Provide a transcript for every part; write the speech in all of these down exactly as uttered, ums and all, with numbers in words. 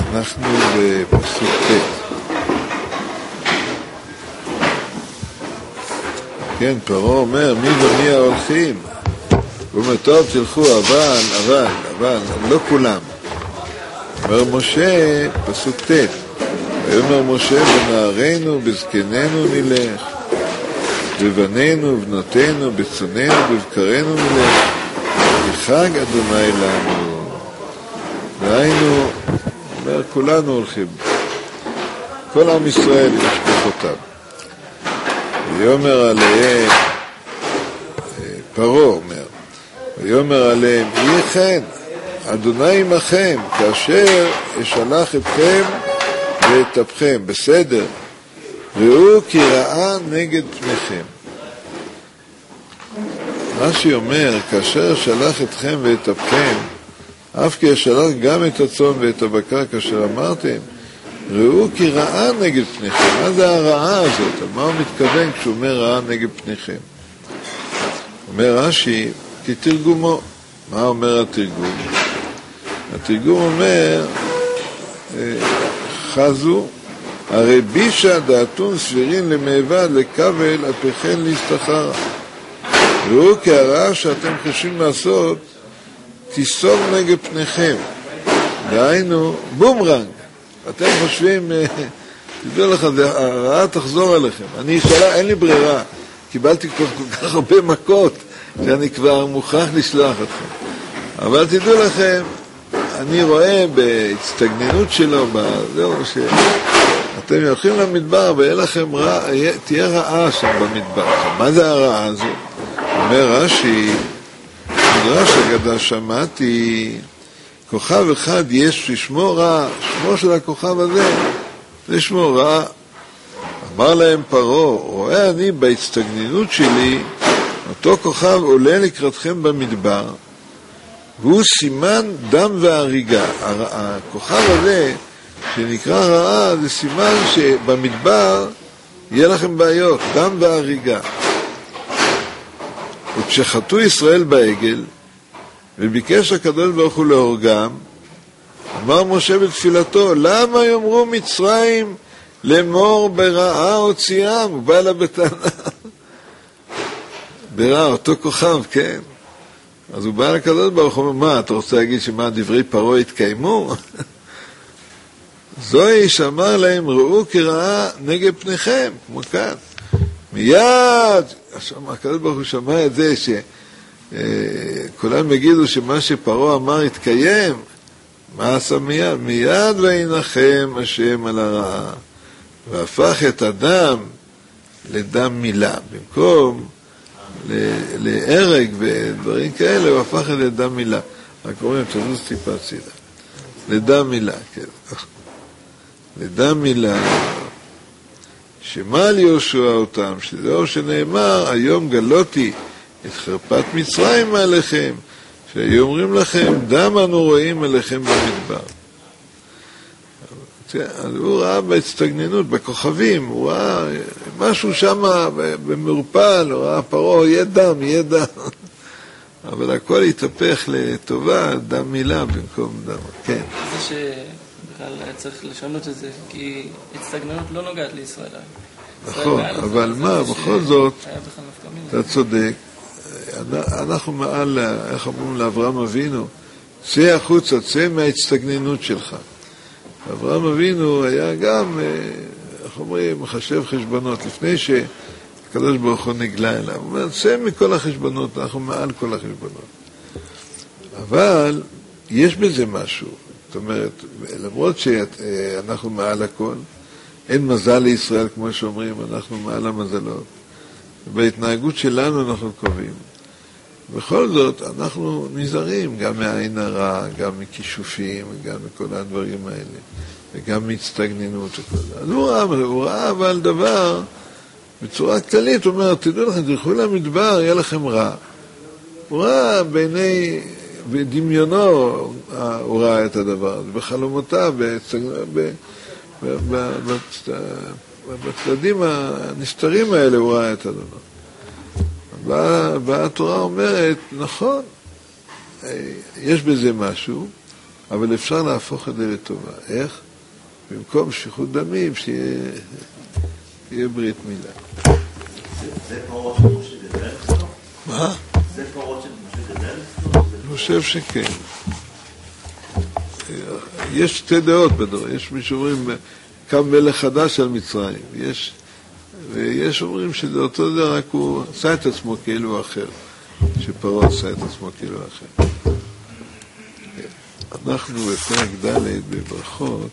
אנחנו בפסוק ט'. כן, פרעה אומר, מי ומי ההולכים? הוא אומר, טוב, תלכו, אבל, אבל, אבל, לא כולם. אומר משה, פסוק ט', אומר משה, בנערינו, בזקנינו נלך, בבנינו, בנותינו, בצוננו, בבקרנו נלך, יחג אדוני לנו. והיינו, אומר, כולנו הולכים. כל עם ישראל משפחותיו. ויאמר עליהם, פרעה אומר, ויאמר עליהם, יהי כן, אדוני עמכם, כאשר אשלח אתכם ואתאפכם. בסדר, ראו כי רעה נגד פניכם. רש"י אומר, כאשר אשלח אתכם ואתאפכם, אף כי אשלח גם את הצאן ואת הבקר, כאשר אמרתם, ראו כי רעה נגד פניכם. מה זה הרעה הזאת? מה הוא מתכוון כשהוא אומר רעה נגד פניכם? אומר רש"י, כתרגומו. מה אומר התרגום? התרגום אומר, חזו, הרי בישה דעתון סבירין למעבד לקבל אפיכן להסתחר. ראו כי הרעה שאתם חושבים לעשות תיסוג נגד פניכם. דהיינו, בומרנג. אתם חושבים, תדעו לך, הרעה תחזור עליכם. אני שאלה, אין לי ברירה. קיבלתי כל, כל כך הרבה מכות שאני כבר מוכרח לשלוח אתכם. אבל תדעו לכם, אני רואה בהצטגננות שלו, זהו, שאתם הולכים למדבר ויהיה לכם רע, תהיה רעה שם במדבר. מה זה הרעה הזו? אומר רש"י, מדרש אגדה שמעתי, כוכב אחד יש לשמו רע, שמו של הכוכב הזה, לשמו רע. אמר להם פרעה, רואה אני בהצטגננות שלי, אותו כוכב עולה לקראתכם במדבר, והוא סימן דם והריגה. הכוכב הזה, שנקרא רעה, זה סימן שבמדבר יהיה לכם בעיות, דם והריגה. וכשחטאו ישראל בעגל, וביקש הקדוש ברוך הוא להורגם, אמר משה בתפילתו, למה יאמרו מצרים לאמור ברעה הוציאם? הוא בא לה בטענה. ברעה, אותו כוכב, כן. אז הוא בא לקדוש ברוך הוא, מה, אתה רוצה להגיד שמה דברי פרעה התקיימו? זוהי שאמר להם, ראו כי רעה נגד פניכם, כמו כאן. מיד, הקדוש ברוך הוא שמע את זה, שכולם יגידו שמה שפרעה אמר התקיים. מה עשה מיד? מיד וינחם השם על הרעה, והפך את הדם לדם מילה. במקום להרג ודברים כאלה, הוא הפך את לדם מילה. רק אומרים, תזוז טיפה צילה. לדם מילה, כן. לדם מילה. שמע ליהושע אותם, שזהו שנאמר, היום גלותי את חרפת מצרים עליכם, שהיו אומרים לכם, דם אנו רואים עליכם במדבר. אז הוא ראה בהצטגננות, בכוכבים, הוא ראה משהו שם במעורפל, הוא ראה פרעה, יהיה דם, יהיה דם. אבל הכל התהפך לטובה, דם מילה במקום דם. כן. זה שבכלל צריך לשנות את זה, כי הצטגננות לא נוגעת לישראל. נכון, אבל מה, בכל זאת, אתה צודק, אנחנו מעל, איך אומרים לאברהם אבינו, צא החוצה, צא מההצטגננות שלך. אברהם אבינו היה גם, איך אומרים, מחשב חשבונות, לפני שהקדוש ברוך הוא נגלה אליו. הוא אומר, צא מכל החשבונות, אנחנו מעל כל החשבונות. אבל יש בזה משהו, זאת אומרת, למרות שאנחנו מעל הכל, אין מזל לישראל, כמו שאומרים, אנחנו מעל המזלות. בהתנהגות שלנו אנחנו קובעים. בכל זאת, אנחנו נזהרים גם מהעין הרע, גם מכישופים, גם מכל הדברים האלה, וגם מהצטגננות וכל זה. אז הוא ראה, הוא ראה אבל דבר, בצורה כללית, הוא אומר, תדעו לכם, תלכו למדבר, יהיה לכם רע. הוא ראה בעיני, בדמיונו, הוא ראה את הדבר הזה, בחלומותיו, בצדדים הנסתרים האלה הוא ראה את הדבר. והתורה אומרת, נכון, יש בזה משהו, אבל אפשר להפוך את זה לטובה. איך? במקום שפיכות דמים, שיהיה ברית מילה. זה פרות של משה גדל? מה? זה פרות של משה גדל? אני חושב שכן. יש שתי דעות בדור. יש מי שאומרים, קם מלך חדש על מצרים. יש, ויש אומרים שזה אותו דבר, רק הוא עשה את עצמו כאילו אחר. שפרעה עשה את עצמו כאילו אחר. אנחנו בפרק ד' בברכות,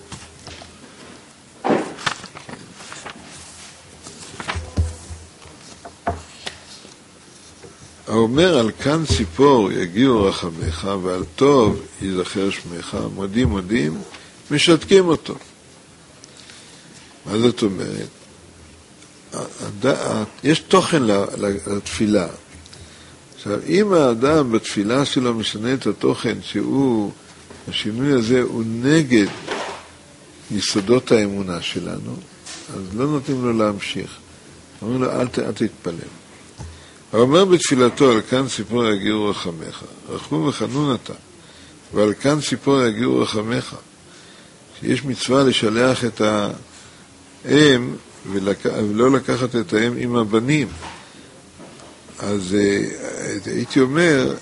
האומר על כאן ציפור יגיעו רחמך ועל טוב יזכר שמך, מודים מודים, משתקים אותו. מה זאת אומרת? יש תוכן לתפילה. עכשיו, אם האדם בתפילה שלו משנה את התוכן שהוא, השינוי הזה הוא נגד יסודות האמונה שלנו, אז לא נותנים לו להמשיך. אומרים לו, אל, אל תתפלל. הוא אומר בתפילתו, על כאן ציפור יגיעו רחמך, רחום וחנון אתה, ועל כאן ציפור יגיעו רחמך. שיש מצווה לשלח את האם, ולק... ולא לקחת את האם עם הבנים. אז הייתי אומר,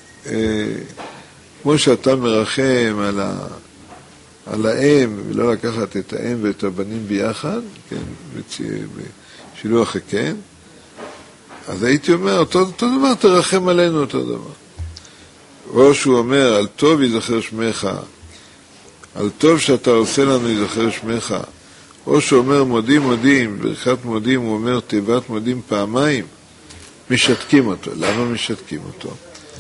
כמו שאתה מרחם על, ה... על האם, ולא לקחת את האם ואת הבנים ביחד, כן, בשילוח הקן, אז הייתי אומר, אותו, אותו דבר, תרחם עלינו אותו דבר. או שהוא אומר, על טוב יזכר שמך, על טוב שאתה עושה לנו יזכר שמך, או שהוא אומר, מודים מודים, ברכת מודים, הוא אומר, תיבת מודים פעמיים, משתקים אותו. למה משתקים אותו?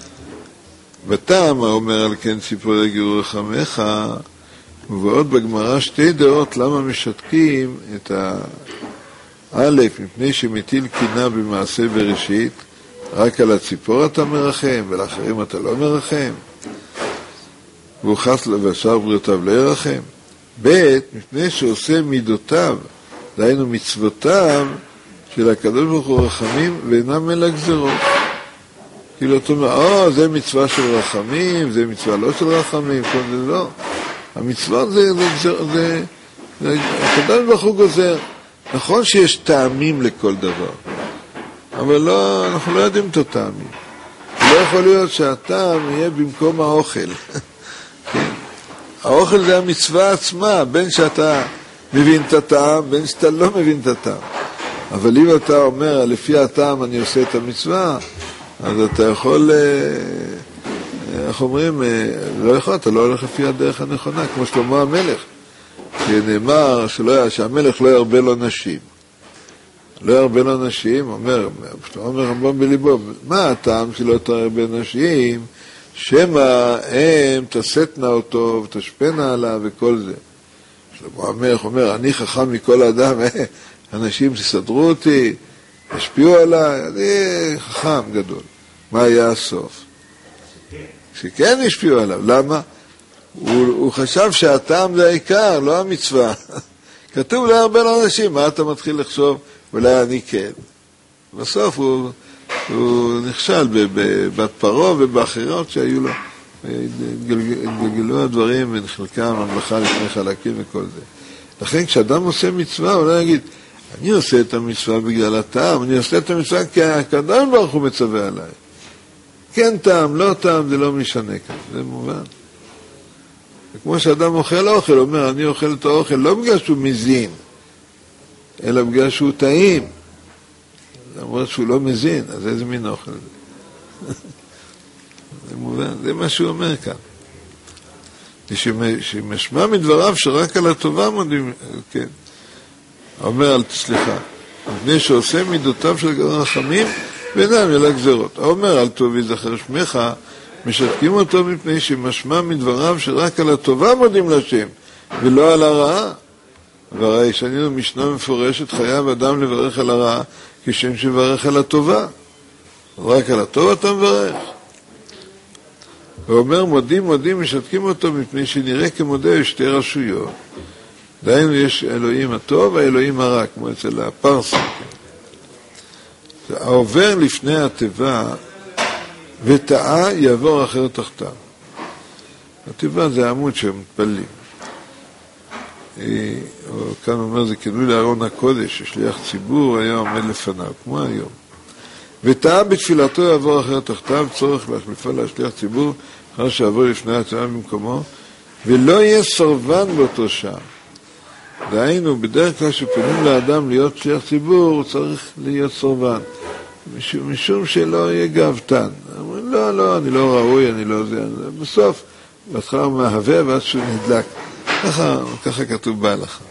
בטעם, הוא אומר, על כן ציפור יגיעו רחמך, ובעוד בגמרא שתי דעות, למה משתקים את ה... א', מפני שמטיל קינה במעשה בראשית, רק על הציפור אתה מרחם, ולאחרים אתה לא מרחם. והוא חס לבשר בריאותיו לא ירחם. ב', מפני שעושה מידותיו, דהיינו מצוותיו, של הקדוש ברוך הוא רחמים, ואינם אלא גזרות. כאילו אתה אומר, או, זה מצווה של רחמים, זה מצווה לא של רחמים, כל זה לא. המצוות זה, זה, זה, זה, זה הקדוש ברוך הוא גוזר. נכון שיש טעמים לכל דבר, אבל לא, אנחנו לא יודעים את הטעמים. לא יכול להיות שהטעם יהיה במקום האוכל. כן. האוכל זה המצווה עצמה, בין שאתה מבין את הטעם, בין שאתה לא מבין את הטעם. אבל אם אתה אומר, לפי הטעם אני עושה את המצווה, אז אתה יכול, איך אומרים, לא יכול, אתה לא הולך לפי הדרך הנכונה, כמו שלמה המלך. שנאמר שלא, שהמלך לא ירבה לו נשים. לא ירבה לו נשים, אומר, אומר רמב"ם בליבו, מה הטעם שלא תרבה נשים? שמא הם תסתנה אותו ותשפנה עליו וכל זה. שלמה המלך אומר, אני חכם מכל אדם, אנשים תסדרו אותי, תשפיעו עליי, אני חכם גדול. מה היה הסוף? שכן השפיעו עליו. למה? הוא, הוא חשב שהטעם זה העיקר, לא המצווה. כתוב לה הרבה לאנשים, מה אתה מתחיל לחשוב? אולי אני כן. בסוף הוא, הוא נכשל בבת פרעה ובאחרות שהיו לו. גלגלו הדברים וחלקם המלאכה לפני חלקים וכל זה. לכן כשאדם עושה מצווה, הוא לא יגיד, אני עושה את המצווה בגלל הטעם, אני עושה את המצווה כי הקדוש ברוך הוא מצווה עליי. כן טעם, לא טעם, זה לא משנה כאן, זה מובן. כמו שאדם אוכל אוכל, הוא אומר, אני אוכל את האוכל לא בגלל שהוא מזין, אלא בגלל שהוא טעים. למרות שהוא לא מזין, אז איזה מין אוכל זה? זה מובן, זה מה שהוא אומר כאן. שמשמע מדבריו שרק על הטובה מודים, כן. אומר, אל תסליחה, מפני שעושה מידותיו של גדול רחמים, ואינם אלא גזרות. אומר, אל טוב יזכר שמך, משתקים אותו מפני שמשמע מדבריו שרק על הטובה מודים לשם, ולא על הרעה. והרי שנינו משנה מפורשת, חייב אדם לברך על הרעה, כשם שברך על הטובה. רק על הטוב אתה מברך. הוא אומר, מודים מודים משתקים אותו מפני שנראה כמודה שתי רשויות. דהיינו יש אלוהים הטוב והאלוהים הרע, כמו אצל הפרסים. העובר לפני התיבה וטעה יעבור אחר תחתיו. התיבה זה העמוד שמתפללים. כאן אומר, זה כינוי לארון הקודש, ששליח ציבור היה עומד לפניו, כמו היום. וטעה בתפילתו יעבור אחר תחתיו, צורך להחליפה להשליח ציבור, אחר שעבור לפני התיבה במקומו, ולא יהיה סרבן באותו שעה. דהיינו, בדרך כלל שפונים לאדם להיות שליח ציבור, הוא צריך להיות סרבן. משום, משום שלא יהיה גאוותן. אומרים, לא, לא, אני לא ראוי, אני לא זה. בסוף, בהתחלה הוא מהווה, ואז שהוא נדלק. ככה, ככה כתוב בהלכה.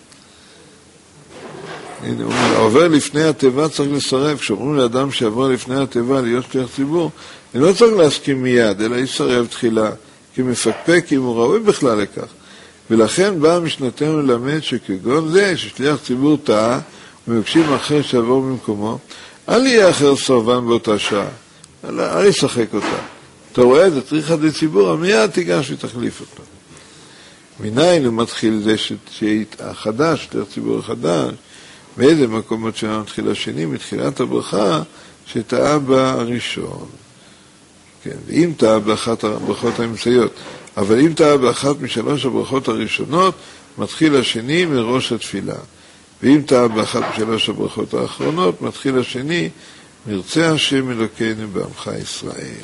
הנה, הוא אומר, העובר לפני התיבה צריך לסרב. כשאומרים לאדם שעבר לפני התיבה להיות שליח ציבור, אני לא צריך להסכים מיד, אלא יסרב תחילה, כי מפקפק אם הוא ראוי בכלל לכך. ולכן בא משנתנו ללמד שכגון זה, ששליח ציבור טעה, ומבקשים אחר שעבור במקומו, אל יהיה אחר סרבן באותה שעה, אל, אל ישחק אותה. אתה רואה, זה צריך עדי ציבור, מיד תיגש ותחליף אותו. מניין הוא מתחיל זה שהחדש, שליח ציבור החדש, באיזה מקומות שלנו מתחיל השני, מתחילת הברכה, שטעה בראשון. כן, ואם טעה באחת הברכות האמצעיות, אבל אם טעה באחת משלוש הברכות הראשונות, מתחיל השני מראש התפילה. ואם טעה באחת משלוש הברכות האחרונות, מתחיל השני מרצה השם אלוקינו בעמך ישראל.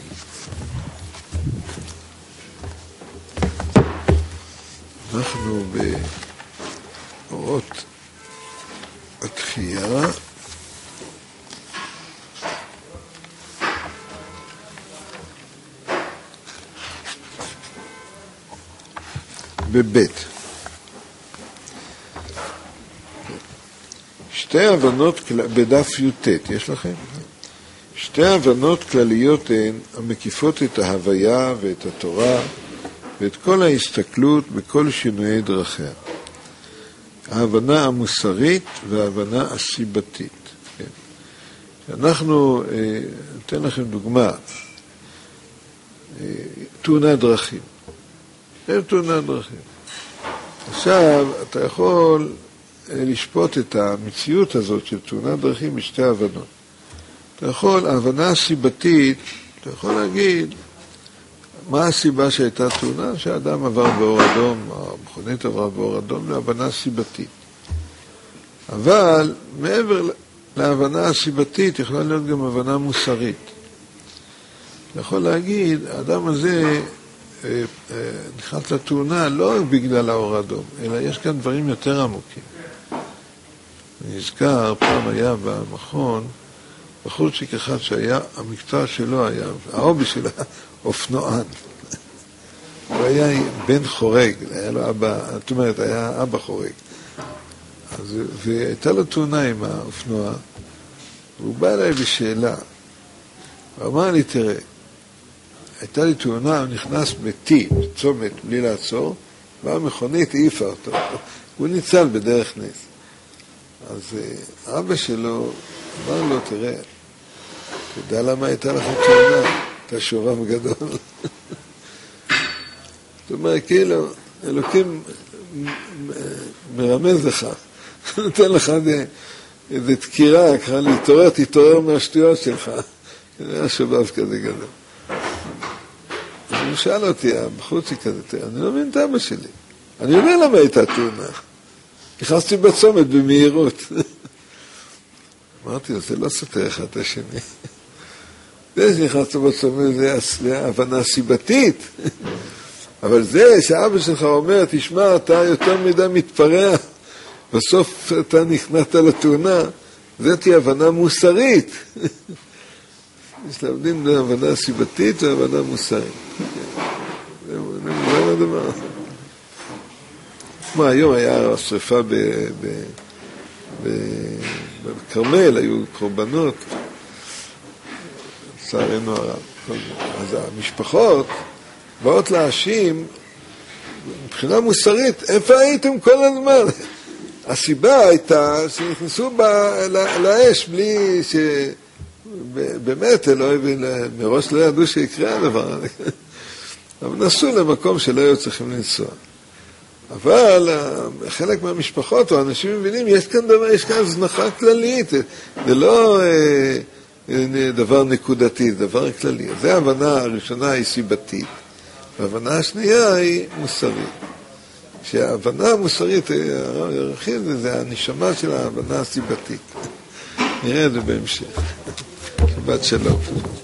אנחנו באורות התחייה. בבית. שתי הבנות, בדף י"ט, יש לכם? שתי הבנות כלליות הן המקיפות את ההוויה ואת התורה ואת כל ההסתכלות בכל שינויי דרכיה. ההבנה המוסרית וההבנה הסיבתית. כן. אנחנו, נתן לכם דוגמה, תאונת דרכים. זה תאונת דרכים. עכשיו, אתה יכול לשפוט את המציאות הזאת של תאונת דרכים בשתי הבנות. אתה יכול, ההבנה הסיבתית, אתה יכול להגיד, מה הסיבה שהייתה תאונה? שהאדם עבר באור אדום, המכונית עברה באור אדום, להבנה סיבתית. אבל מעבר להבנה הסיבתית, יכולה להיות גם הבנה מוסרית. אתה יכול להגיד, האדם הזה נכנס לתאונה לא בגלל האור אדום, אלא יש כאן דברים יותר עמוקים. אני נזכר, פעם היה במכון, בחורצ'יק אחד שהיה, המקצוע שלו היה, ההובי שלה, אופנוען. הוא היה בן חורג, היה לו אבא, זאת אומרת, היה אבא חורג. אז, והייתה לו תאונה עם האופנוע, והוא בא אליי בשאלה. הוא אמר לי, תראה, הייתה לי תאונה, הוא נכנס בטי, בצומת, בלי לעצור, והמכונית העיפה אותו. הוא ניצל בדרך נס. אז אבא שלו אמר לו, תראה, אתה יודע למה הייתה לך תאונה? אתה שורב גדול. זאת אומרת, כאילו, אלוקים מרמז לך, נותן לך איזו תקירה, ככה להתעורר, תתעורר מהשטויות שלך. היה שובב כזה גדול. הוא שאל אותי, בחוצי כזה, אני לא מבין את אבא שלי. אני יודע למה הייתה תאונה. נכנסתי בצומת במהירות. אמרתי, זה לא סותר אחד את השני. זה שנכנסת בצומת, זה הבנה סיבתית. אבל זה שאבא שלך אומר, תשמע, אתה יותר מדי מתפרע, בסוף אתה נכנסת לתאונה, זאת היא הבנה מוסרית. יש להבדיל בין הבנה סיבתית והבנה מוסרית. זה מובן הדבר. כמו היום היה שריפה בקרמל, היו קורבנות, לצערנו הרב. אז המשפחות באות להאשים, מבחינה מוסרית, איפה הייתם כל הזמן? הסיבה הייתה שנכנסו לאש בלי ש... באמת, מראש לא ידעו שיקרה הדבר הזה. אבל נסעו למקום שלא היו צריכים לנסוע. אבל חלק מהמשפחות או אנשים מבינים, יש כאן דבר, יש כאן זנחה כללית. זה לא דבר נקודתי, זה דבר כללי. זו ההבנה הראשונה היא סיבתית. וההבנה השנייה היא מוסרית. שההבנה המוסרית, הרב ירחיב, זה הנשמה של ההבנה הסיבתית. נראה את זה בהמשך. שבת שלום.